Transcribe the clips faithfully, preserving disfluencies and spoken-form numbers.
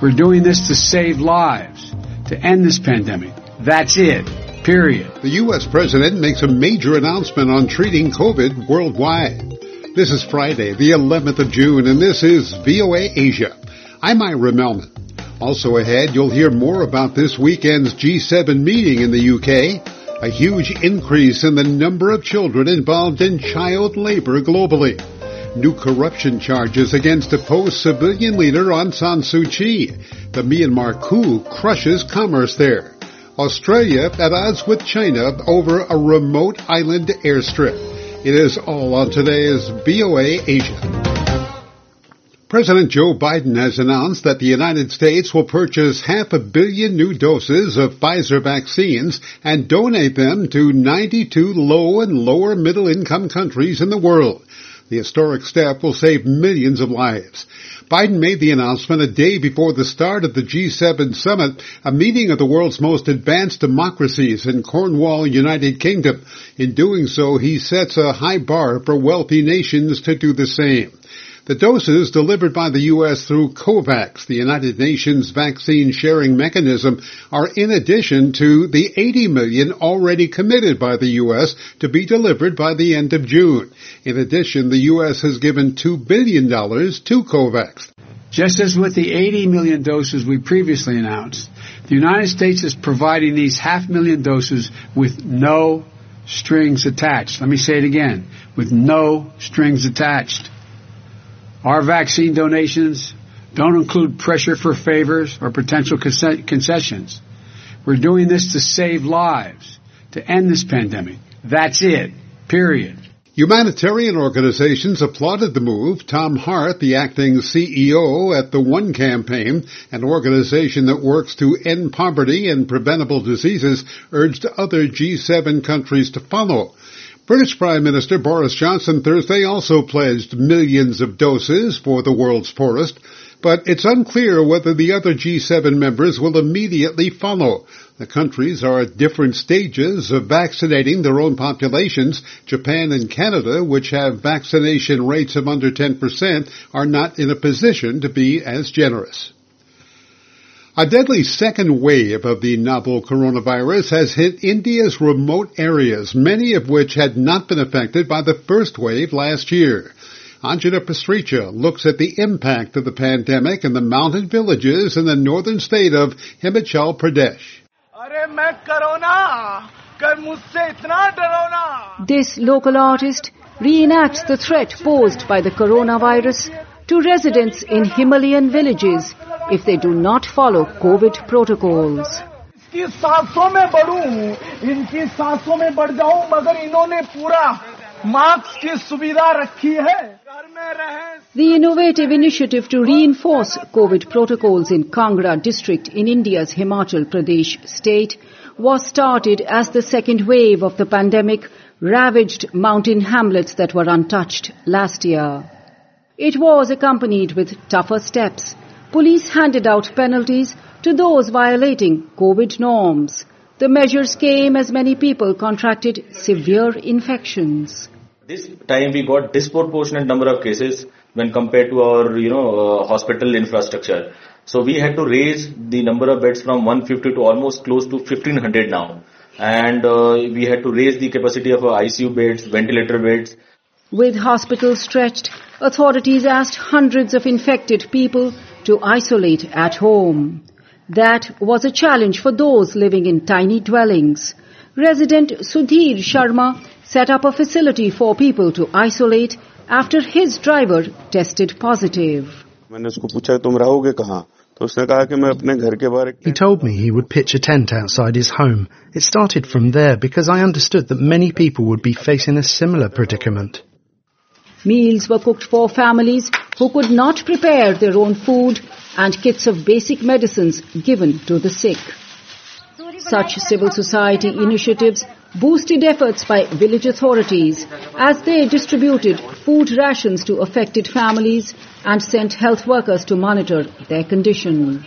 We're doing this to save lives, to end this pandemic. That's it. Period. The U S president makes a major announcement on treating COVID worldwide. This is Friday, the eleventh of June, and this is V O A Asia. I'm Ira Melman. Also ahead, you'll hear more about this weekend's G seven meeting in the U K, a huge increase in the number of children involved in child labor globally, new corruption charges against opposed civilian leader Aung San Suu Kyi, the Myanmar coup crushes commerce there, Australia at odds with China over a remote island airstrip. It is all on today's V O A Asia. President Joe Biden has announced that the United States will purchase half a billion new doses of Pfizer vaccines and donate them to ninety-two low and lower middle income countries in the world. The historic step will save millions of lives. Biden made the announcement a day before the start of the G seven summit, a meeting of the world's most advanced democracies in Cornwall, United Kingdom. In doing so, he sets a high bar for wealthy nations to do the same. The doses delivered by the U S through COVAX, the United Nations vaccine sharing mechanism, are in addition to the eighty million already committed by the U S to be delivered by the end of June. In addition, the U S has given two billion dollars to COVAX. Just as with the eighty million doses we previously announced, the United States is providing these half million doses with no strings attached. Let me say it again, with no strings attached. Our vaccine donations don't include pressure for favors or potential concessions. We're doing this to save lives, to end this pandemic. That's it. Period. Humanitarian organizations applauded the move. Tom Hart, the acting C E O at the One Campaign, an organization that works to end poverty and preventable diseases, urged other G seven countries to follow. British Prime Minister Boris Johnson Thursday also pledged millions of doses for the world's poorest, but it's unclear whether the other G seven members will immediately follow. The countries are at different stages of vaccinating their own populations. Japan and Canada, which have vaccination rates of under ten percent, are not in a position to be as generous. A deadly second wave of the novel coronavirus has hit India's remote areas, many of which had not been affected by the first wave last year. Anjana Pasricha looks at the impact of the pandemic in the mountain villages in the northern state of Himachal Pradesh. This local artist reenacts the threat posed by the coronavirus to residents in Himalayan villages if they do not follow COVID protocols. The innovative initiative to reinforce COVID protocols in Kangra district in India's Himachal Pradesh state was started as the second wave of the pandemic ravaged mountain hamlets that were untouched last year. It was accompanied with tougher steps. Police handed out penalties to those violating COVID norms. The measures came as many people contracted severe infections. This time we got disproportionate number of cases when compared to our, you know, uh, hospital infrastructure. So we had to raise the number of beds from one hundred fifty to almost close to fifteen hundred now. And uh, we had to raise the capacity of our I C U beds, ventilator beds. With hospitals stretched, authorities asked hundreds of infected people to isolate at home. That was a challenge for those living in tiny dwellings. Resident Sudhir Sharma set up a facility for people to isolate after his driver tested positive. He told me he would pitch a tent outside his home. It started from there because I understood that many people would be facing a similar predicament. Meals were cooked for families who could not prepare their own food and kits of basic medicines given to the sick. Such civil society initiatives boosted efforts by village authorities as they distributed food rations to affected families and sent health workers to monitor their condition.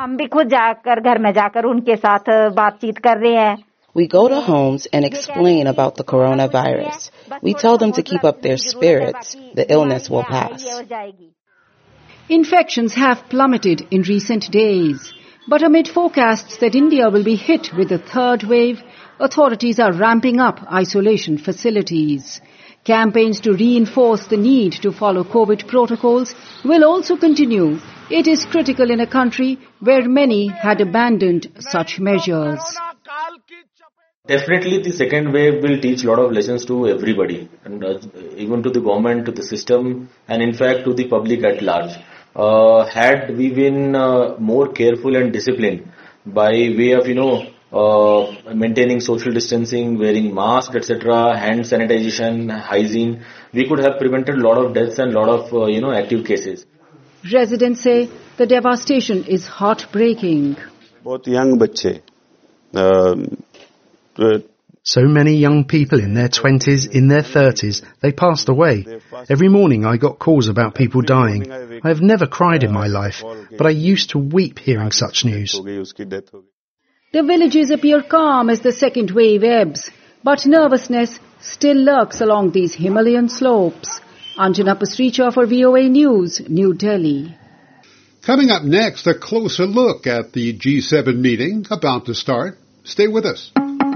We go to homes and explain about the coronavirus. We tell them to keep up their spirits. The illness will pass. Infections have plummeted in recent days. But amid forecasts that India will be hit with a third wave, authorities are ramping up isolation facilities. Campaigns to reinforce the need to follow COVID protocols will also continue. It is critical in a country where many had abandoned such measures. Definitely the second wave will teach a lot of lessons to everybody, and uh, even to the government, to the system, and in fact to the public at large. Uh, had we been uh, more careful and disciplined by way of, you know, uh, maintaining social distancing, wearing masks, et cetera, hand sanitization, hygiene, we could have prevented a lot of deaths and a lot of, uh, you know, active cases. Residents say the devastation is heartbreaking. Both young bachche. Um, So many young people in their twenties, in their thirties, they passed away. Every morning I got calls about people dying. I have never cried in my life, but I used to weep hearing such news. The villages appear calm as the second wave ebbs, but nervousness still lurks along these Himalayan slopes. Anjana Pasricha for V O A News, New Delhi. Coming up next, a closer look at the G seven meeting about to start. Stay with us.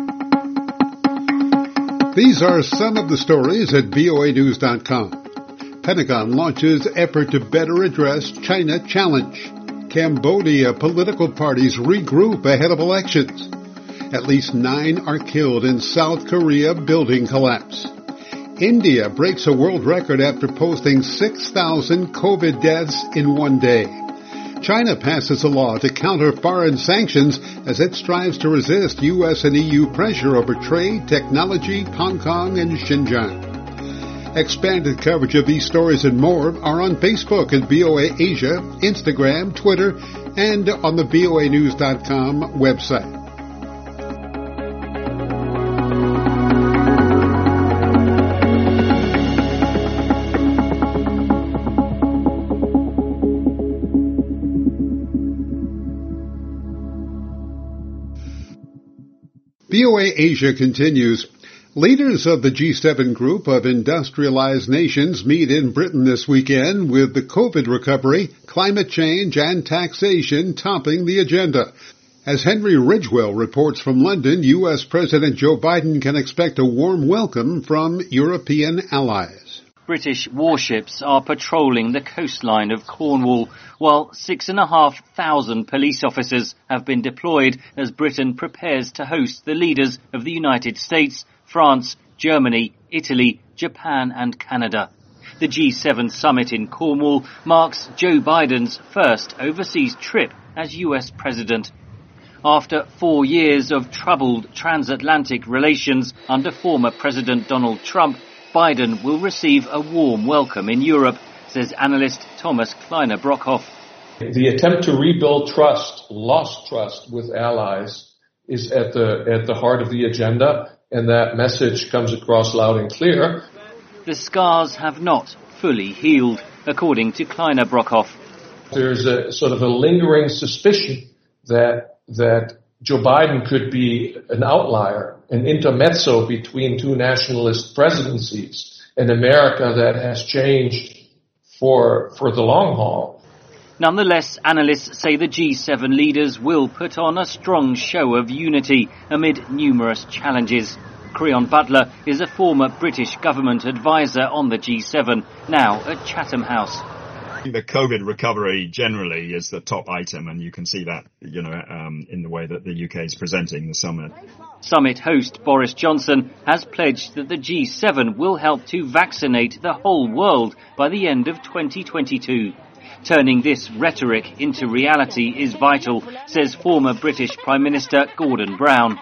These are some of the stories at V O A news dot com. Pentagon launches effort to better address China challenge. Cambodia political parties regroup ahead of elections. At least nine are killed in South Korea building collapse. India breaks a world record after posting six thousand COVID deaths in one day. China passes a law to counter foreign sanctions as it strives to resist U S and E U pressure over trade, technology, Hong Kong, and Xinjiang. Expanded coverage of these stories and more are on Facebook at V O A Asia, Instagram, Twitter, and on the V O A news dot com website. V O A Asia continues. Leaders of the G seven group of industrialized nations meet in Britain this weekend with the COVID recovery, climate change, and taxation topping the agenda. As Henry Ridgewell reports from London, U S President Joe Biden can expect a warm welcome from European allies. British warships are patrolling the coastline of Cornwall, while six and a half thousand police officers have been deployed as Britain prepares to host the leaders of the United States, France, Germany, Italy, Japan and Canada. The G seven summit in Cornwall marks Joe Biden's first overseas trip as U S president. After four years of troubled transatlantic relations under former President Donald Trump, Biden will receive a warm welcome in Europe, says analyst Thomas Kleiner-Brockhoff. The attempt to rebuild trust, lost trust with allies, is at the at the heart of the agenda, and that message comes across loud and clear. The scars have not fully healed, according to Kleiner-Brockhoff. There's a sort of a lingering suspicion that that Joe Biden could be an outlier, an intermezzo between two nationalist presidencies, an America that has changed for for the long haul. Nonetheless, analysts say the G seven leaders will put on a strong show of unity amid numerous challenges. Creon Butler is a former British government advisor on the G seven, now at Chatham House. The COVID recovery generally is the top item, and you can see that, you know, um, in the way that the U K is presenting the summit. Summit host Boris Johnson has pledged that the G seven will help to vaccinate the whole world by the end of twenty twenty-two. Turning this rhetoric into reality is vital, says former British Prime Minister Gordon Brown.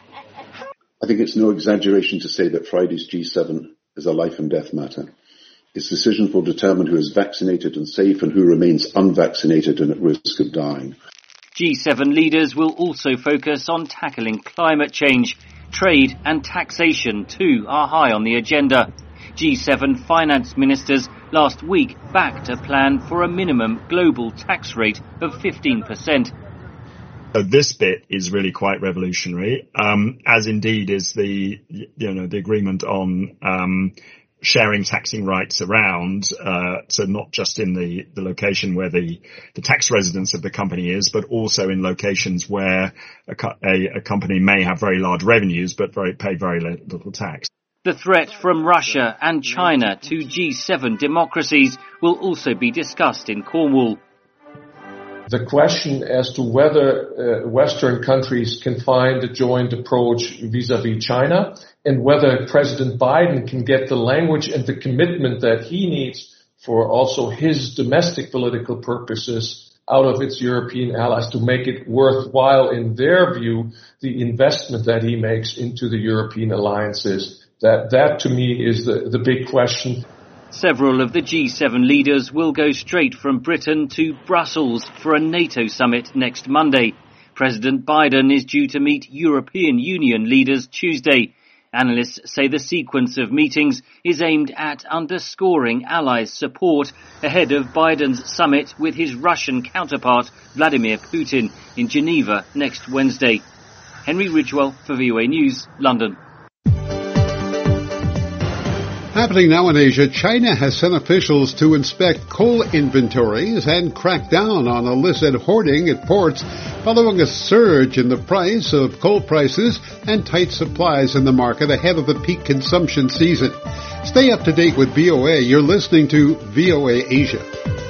I think it's no exaggeration to say that Friday's G seven is a life and death matter. Its decisions will determine who is vaccinated and safe and who remains unvaccinated and at risk of dying. G seven leaders will also focus on tackling climate change. Trade and taxation, too, are high on the agenda. G seven finance ministers last week backed a plan for a minimum global tax rate of fifteen percent. So this bit is really quite revolutionary, um, as indeed is the, you know, the agreement on um sharing taxing rights around, uh, so not just in the, the location where the, the tax residence of the company is, but also in locations where a, a, a company may have very large revenues, but very, pay very little tax. The threat from Russia and China to G seven democracies will also be discussed in Cornwall. The question as to whether uh, Western countries can find a joint approach vis-à-vis China and whether President Biden can get the language and the commitment that he needs for also his domestic political purposes out of its European allies to make it worthwhile, in their view, the investment that he makes into the European alliances. That, that to me is the, the big question. Several of the G seven leaders will go straight from Britain to Brussels for a NATO summit next Monday. President Biden is due to meet European Union leaders Tuesday. Analysts say the sequence of meetings is aimed at underscoring allies' support ahead of Biden's summit with his Russian counterpart Vladimir Putin in Geneva next Wednesday. Henry Ridgewell for V O A News, London. Happening now in Asia, China has sent officials to inspect coal inventories and crack down on illicit hoarding at ports following a surge in the price of coal prices and tight supplies in the market ahead of the peak consumption season. Stay up to date with V O A. You're listening to V O A Asia.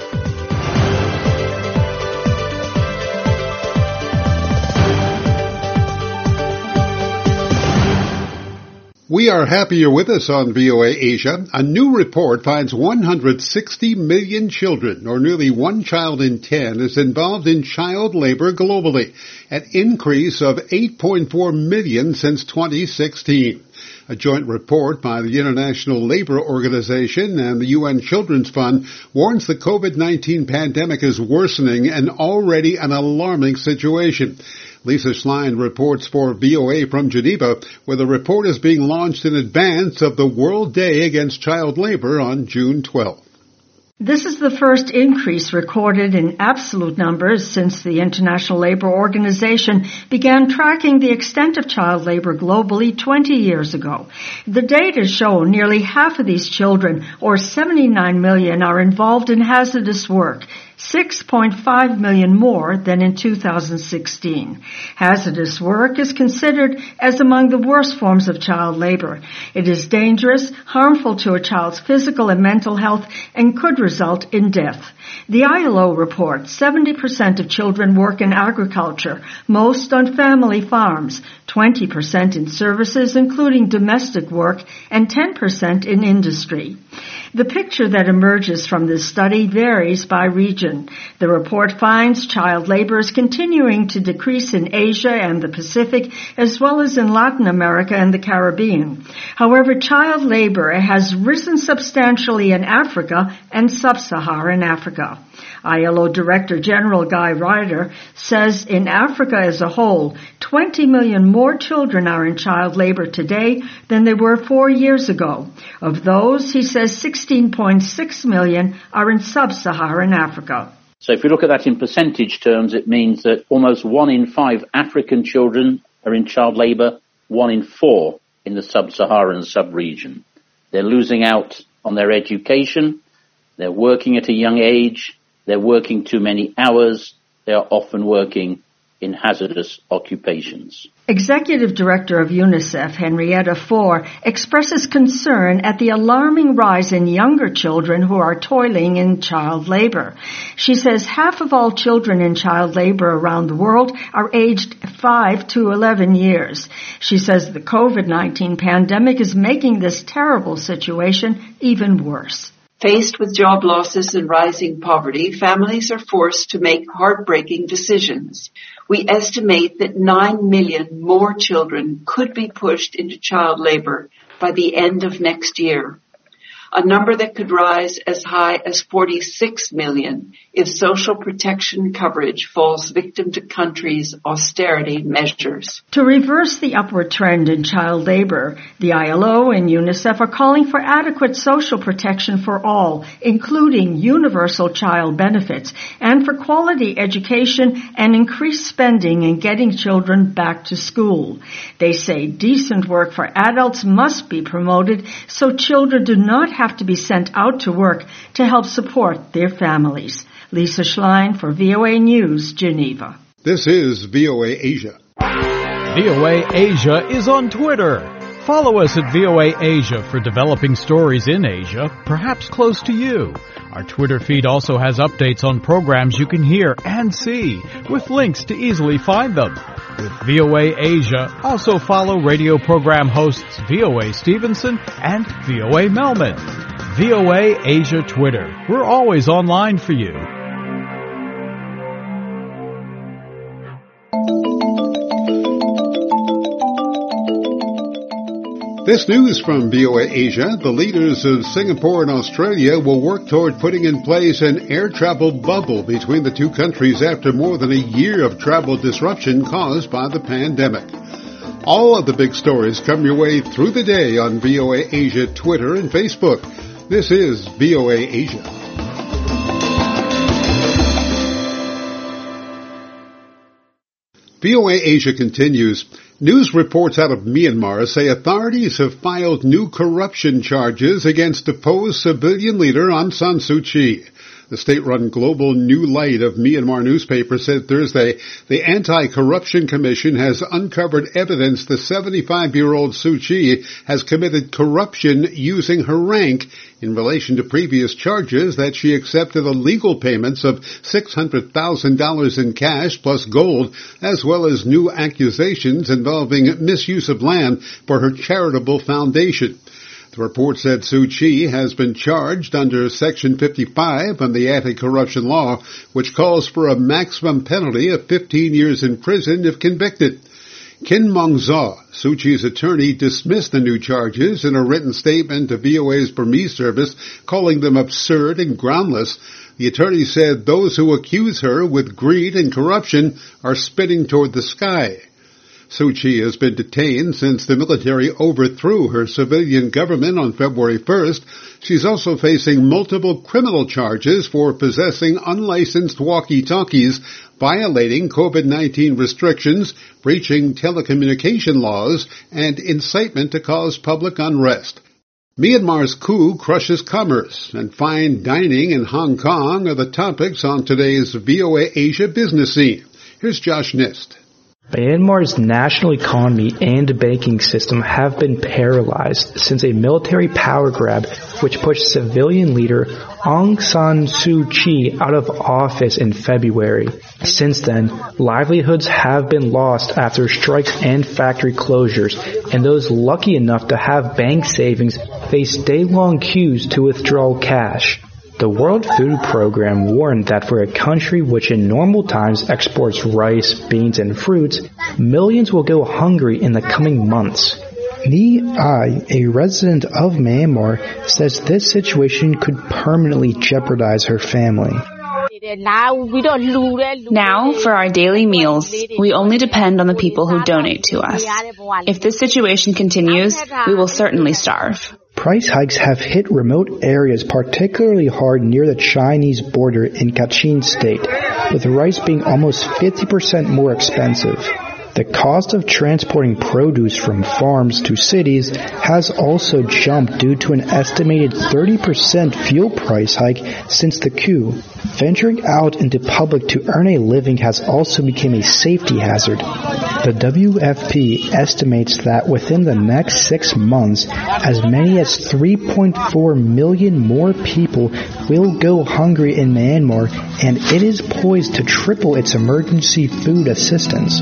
We are happy you're with us on V O A Asia. A new report finds one hundred sixty million children, or nearly one child in ten, is involved in child labor globally, an increase of eight point four million since twenty sixteen. A joint report by the International Labour Organization and the U N Children's Fund warns the COVID nineteen pandemic is worsening an already an alarming situation. Lisa Schlein reports for V O A from Geneva, where the report is being launched in advance of the World Day Against Child Labor on June twelfth. This is the first increase recorded in absolute numbers since the International Labour Organization began tracking the extent of child labor globally twenty years ago. The data show nearly half of these children, or seventy-nine million, are involved in hazardous work, six point five million more than in two thousand sixteen. Hazardous work is considered as among the worst forms of child labor. It is dangerous, harmful to a child's physical and mental health, and could result in death. The I L O reports seventy percent of children work in agriculture, most on family farms, twenty percent in services, including domestic work, and ten percent in industry. The picture that emerges from this study varies by region. The report finds child labor is continuing to decrease in Asia and the Pacific, as well as in Latin America and the Caribbean. However, child labor has risen substantially in Africa and sub-Saharan Africa. I L O Director General Guy Ryder says in Africa as a whole, twenty million more children are in child labor today than they were four years ago. Of those, he says sixteen point six million are in sub-Saharan Africa. So if you look at that in percentage terms, it means that almost one in five African children are in child labor, one in four in the sub-Saharan sub-region. They're losing out on their education, they're working at a young age, they're working too many hours, they are often working in hazardous occupations. Executive Director of UNICEF, Henrietta Fore, expresses concern at the alarming rise in younger children who are toiling in child labor. She says half of all children in child labor around the world are aged five to eleven years. She says the COVID nineteen pandemic is making this terrible situation even worse. Faced with job losses and rising poverty, families are forced to make heartbreaking decisions. We estimate that nine million more children could be pushed into child labor by the end of next year. a number that could rise as high as forty-six million if social protection coverage falls victim to countries' austerity measures. To reverse the upward trend in child labor, the I L O and UNICEF are calling for adequate social protection for all, including universal child benefits, and for quality education and increased spending in getting children back to school. They say decent work for adults must be promoted so children do not have to be sent out to work to help support their families. Lisa Schlein for V O A News, Geneva. This is V O A Asia. V O A Asia is on Twitter. Follow us at V O A Asia for developing stories in Asia, perhaps close to you. Our Twitter feed also has updates on programs you can hear and see, with links to easily find them. With V O A Asia, also follow radio program hosts V O A Stevenson and V O A Melman. V O A Asia Twitter. We're always online for you. This news from V O A Asia, the leaders of Singapore and Australia will work toward putting in place an air travel bubble between the two countries after more than a year of travel disruption caused by the pandemic. All of the big stories come your way through the day on V O A Asia Twitter and Facebook. This is V O A Asia. V O A Asia continues. News reports out of Myanmar say authorities have filed new corruption charges against deposed civilian leader Aung San Suu Kyi. The state-run Global New Light of Myanmar newspaper said Thursday the Anti-Corruption Commission has uncovered evidence the seventy-five-year-old Suu Kyi has committed corruption using her rank in relation to previous charges that she accepted illegal payments of six hundred thousand dollars in cash plus gold, as well as new accusations involving misuse of land for her charitable foundation. The report said Suu Kyi has been charged under Section fifty-five of the anti-corruption law, which calls for a maximum penalty of fifteen years in prison if convicted. Kin Mong Zaw, Suu Kyi's attorney, dismissed the new charges in a written statement to V O A's Burmese service, calling them absurd and groundless. The attorney said those who accuse her with greed and corruption are spitting toward the sky. Suu Kyi has been detained since the military overthrew her civilian government on February first. She's also facing multiple criminal charges for possessing unlicensed walkie-talkies, violating COVID nineteen restrictions, breaching telecommunication laws, and incitement to cause public unrest. Myanmar's coup crushes commerce, and fine dining in Hong Kong are the topics on today's V O A Asia business scene. Here's Josh Nist. Myanmar's national economy and banking system have been paralyzed since a military power grab which pushed civilian leader Aung San Suu Kyi out of office in February. Since then, livelihoods have been lost after strikes and factory closures, and those lucky enough to have bank savings face day-long queues to withdraw cash. The World Food Program warned that for a country which in normal times exports rice, beans, and fruits, millions will go hungry in the coming months. Ni Ai, a resident of Myanmar, says this situation could permanently jeopardize her family. Now, for our daily meals, we only depend on the people who donate to us. If this situation continues, we will certainly starve. Price hikes have hit remote areas particularly hard near the Chinese border in Kachin State, with rice being almost fifty percent more expensive. The cost of transporting produce from farms to cities has also jumped due to an estimated thirty percent fuel price hike since the coup. Venturing out into public to earn a living has also become a safety hazard. The W F P estimates that within the next six months, as many as three point four million more people will go hungry in Myanmar, and it is poised to triple its emergency food assistance.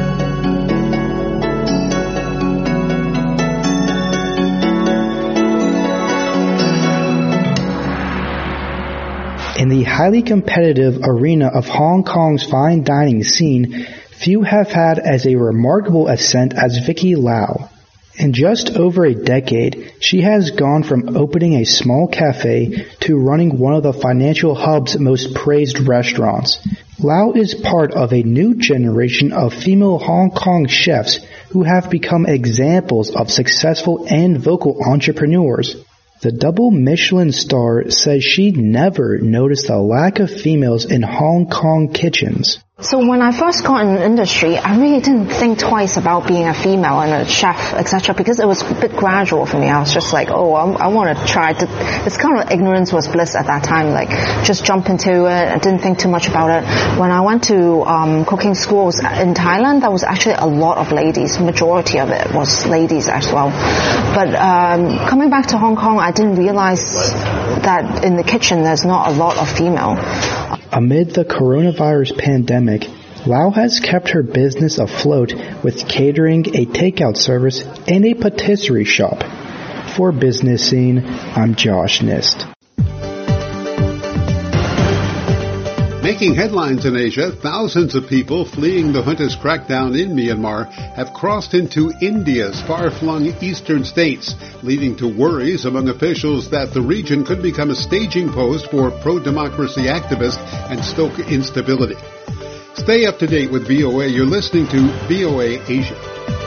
In the highly competitive arena of Hong Kong's fine dining scene, few have had as a remarkable ascent as Vicky Lau. In just over a decade, she has gone from opening a small cafe to running one of the financial hub's most praised restaurants. Lau is part of a new generation of female Hong Kong chefs who have become examples of successful and vocal entrepreneurs. The double Michelin star says she never noticed the lack of females in Hong Kong kitchens. So when I first got in the industry, I really didn't think twice about being a female and a chef, et cetera, because it was a bit gradual for me. I was just like, oh, I, I want to try. To, it's kind of ignorance was bliss at that time, like just jump into it. I didn't think too much about it. When I went to um, cooking schools in Thailand, there was actually a lot of ladies. Majority of it was ladies as well. But um, coming back to Hong Kong, I didn't realize that in the kitchen there's not a lot of female. Amid the coronavirus pandemic, Lau has kept her business afloat with catering, a takeout service, and a patisserie shop. For Business Scene, I'm Josh Nist. Making headlines in Asia, thousands of people fleeing the junta's crackdown in Myanmar have crossed into India's far-flung eastern states, leading to worries among officials that the region could become a staging post for pro-democracy activists and stoke instability. Stay up to date with V O A. You're listening to V O A Asia.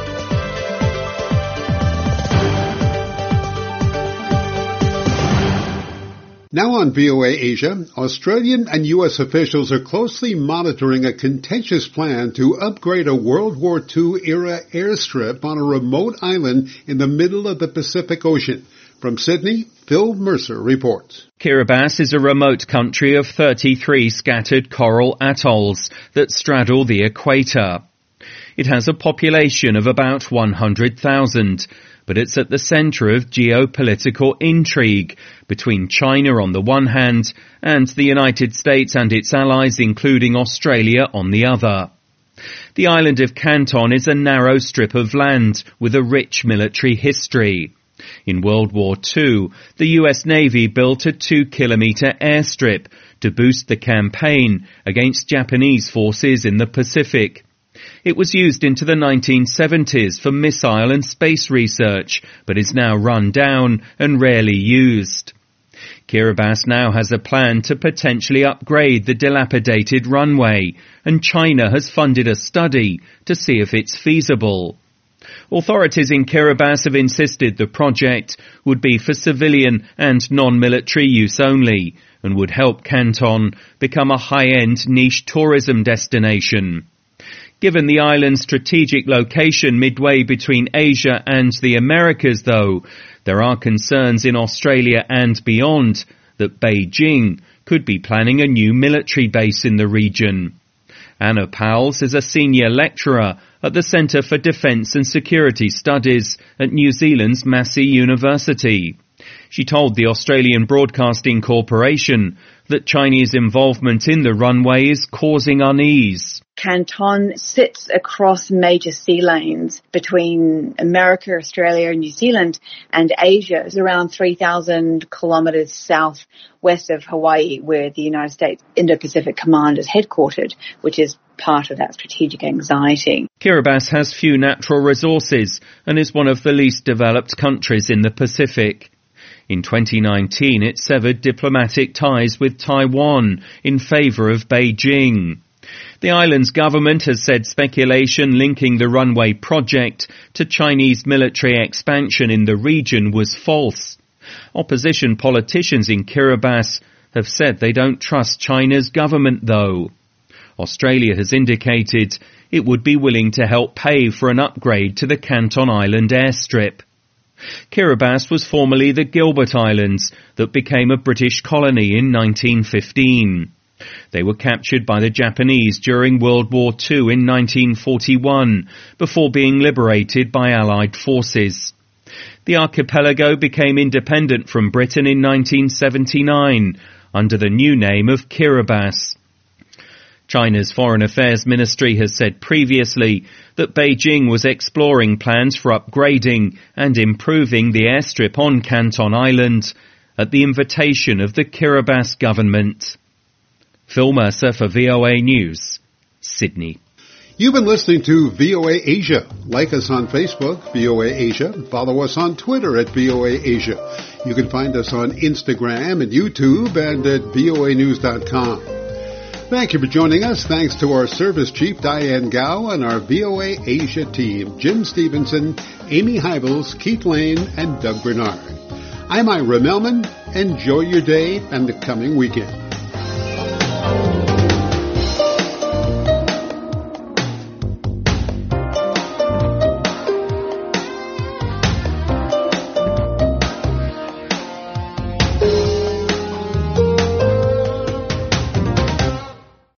Now on V O A Asia, Australian and U S officials are closely monitoring a contentious plan to upgrade a World War Two-era airstrip on a remote island in the middle of the Pacific Ocean. From Sydney, Phil Mercer reports. Kiribati is a remote country of thirty-three scattered coral atolls that straddle the equator. It has a population of about one hundred thousand. But it's at the centre of geopolitical intrigue between China on the one hand and the United States and its allies, including Australia, on the other. The island of Canton is a narrow strip of land with a rich military history. In World War Two, the U S Navy built a two-kilometre airstrip to boost the campaign against Japanese forces in the Pacific. It was used into the nineteen seventies for missile and space research, but is now run down and rarely used. Kiribati now has a plan to potentially upgrade the dilapidated runway, and China has funded a study to see if it's feasible. Authorities in Kiribati have insisted the project would be for civilian and non-military use only, and would help Canton become a high-end niche tourism destination. Given the island's strategic location midway between Asia and the Americas, though, there are concerns in Australia and beyond that Beijing could be planning a new military base in the region. Anna Powles is a senior lecturer at the Centre for Defence and Security Studies at New Zealand's Massey University. She told the Australian Broadcasting Corporation that Chinese involvement in the runway is causing unease. Canton sits across major sea lanes between America, Australia, and New Zealand, and Asia is around three thousand kilometres southwest of Hawaii, where the United States Indo-Pacific Command is headquartered, which is part of that strategic anxiety. Kiribati has few natural resources and is one of the least developed countries in the Pacific. In twenty nineteen, it severed diplomatic ties with Taiwan in favour of Beijing. The island's government has said speculation linking the runway project to Chinese military expansion in the region was false. Opposition politicians in Kiribati have said they don't trust China's government, though. Australia has indicated it would be willing to help pay for an upgrade to the Canton Island airstrip. Kiribati was formerly the Gilbert Islands that became a British colony in nineteen fifteen. They were captured by the Japanese during World War Two in nineteen forty-one, before being liberated by Allied forces. The archipelago became independent from Britain in nineteen seventy-nine, under the new name of Kiribati. China's Foreign Affairs Ministry has said previously that Beijing was exploring plans for upgrading and improving the airstrip on Canton Island at the invitation of the Kiribati government. Phil Mercer for V O A News, Sydney. You've been listening to V O A Asia. Like us on Facebook, V O A Asia. Follow us on Twitter at V O A Asia. You can find us on Instagram and YouTube and at V O A news dot com. Thank you for joining us. Thanks to our service chief, Diane Gao, and our V O A Asia team, Jim Stevenson, Amy Hybels, Keith Lane, and Doug Bernard. I'm Ira Melman. Enjoy your day and the coming weekend.